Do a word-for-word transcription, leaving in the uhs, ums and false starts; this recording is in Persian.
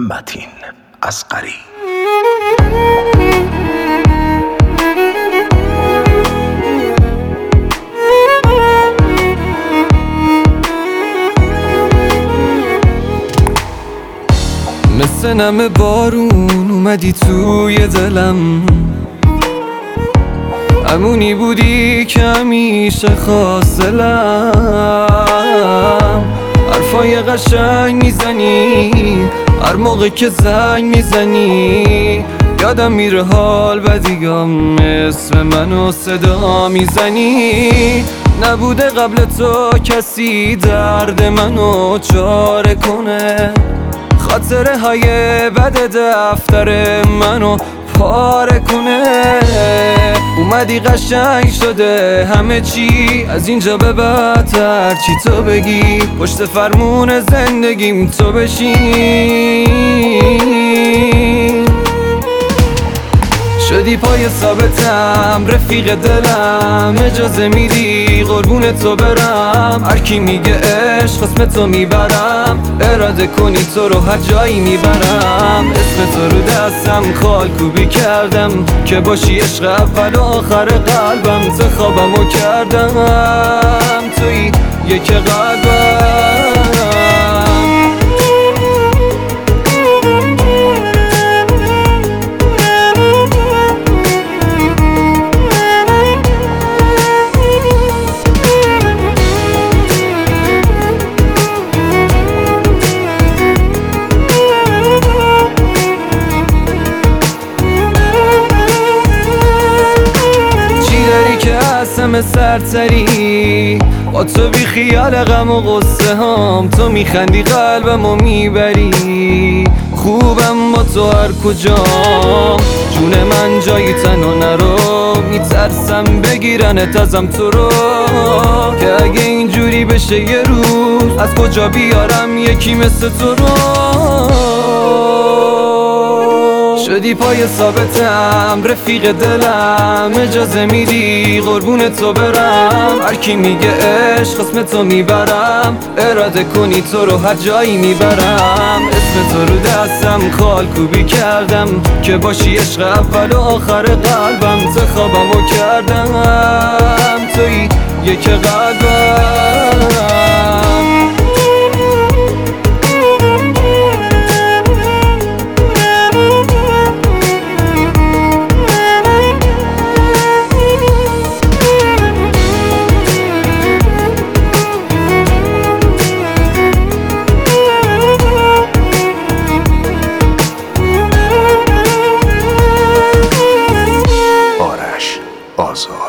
متین اصغری. مثل نم بارون اومدی توی دلم، همونی بودی که همیشه خواستلم. حرفای قشنگ میزنی هر موقع که زنگ میزنی، یادم میره حال بدیگم اسم منو صدا میزنی. نبوده قبل تو کسی درد منو چاره کنه، خاطره های بد دفتر منو پاره کنه. اومدی قشنگ شده همه چی، از اینجا به بعدتر چی تو بگی، پشت فرمون زندگیم تو بشین. شدی پای ثابتم رفیق دلم، اجازه میدی قربون تو برم. هر کی میگه عشق اسم تو میبرم، اراده کنی تو رو هر جایی میبرم. اسم تو رو دستم خال کوبی کردم که باشی عشق اول و آخر قلبم. تو خوابمو کردم توی یک قلبم. قسم سرتری با تو بی خیال غم و غصه هم، تو میخندی قلبمو میبری. خوبم با تو هر کجا، جون من جایی تنها نرو. میترسم بگیرنت ازم تو رو، که اگه اینجوری بشه یه روز از کجا بیارم یکی مثل تو رو. شدی پای ثابتم رفیق دلم، اجازه میدی قربون تو برم. هر کی میگه عشق اسم تو میبرم، اراده کنی تو رو هر جایی میبرم. اسم تو رو دستم خال کوبی کردم که باشی عشق اول و آخر قلبم. تو خوابمو کردم توی یک قلبم. آزاد.